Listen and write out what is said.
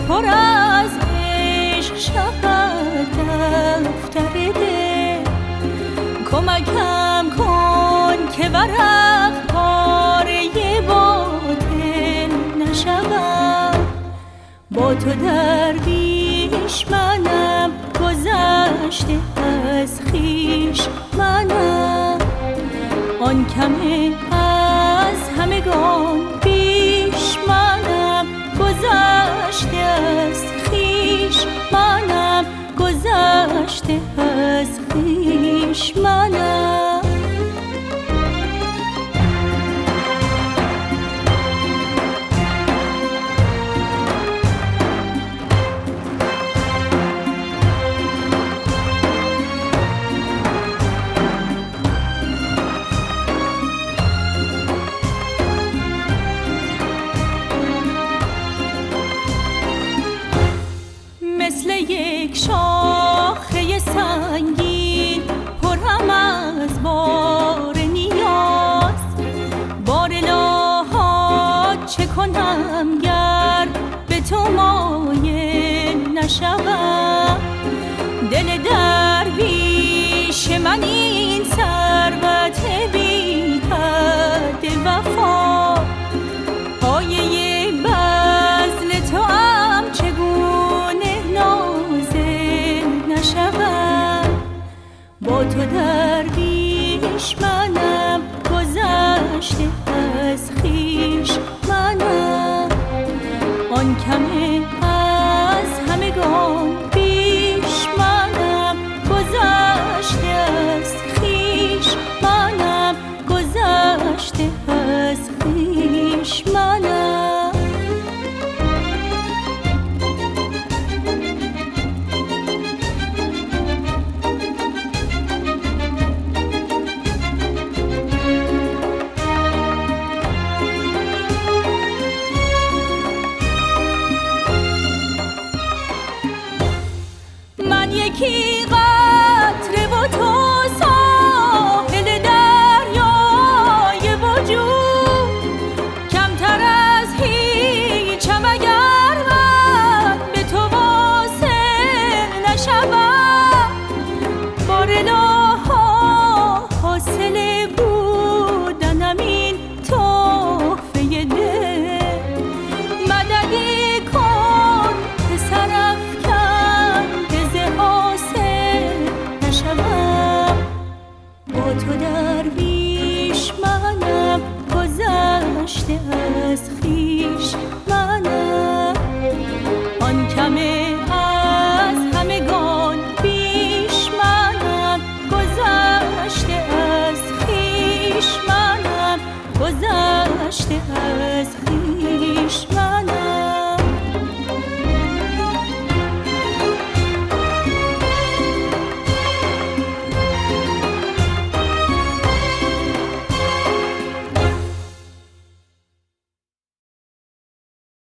پر از عشق شود دفتر دل. کمکم کن که ورق پاره باطل نشوم. با تو درویش منم، گذشته از خویش منم. آن کمه از همگان بیش منم، گذشته از خویش منم، گذشته از خویش منم. مثل یک شاخه سنگین پرم از بار نیاز. بار لاحات چه کنم گر به تو مایل نشوم. دل درویش من این ثروت بی حد وفا. پایه بذل تو هم چگونه نازل نشوم. با تو درویش منم، گذشته از خویش منم. آن کمه از همگان بیش منم، گذشته از خویش منم، گذشته از خویش منم. من یکی قطره و تو ساحل دریای وجود. کمتر از هیچم اگر من به تو واصل نشوم. بار لاها حاصل بودنم این تحفه دل. مددی کن که سرافکن حاصل نشوم. با تو در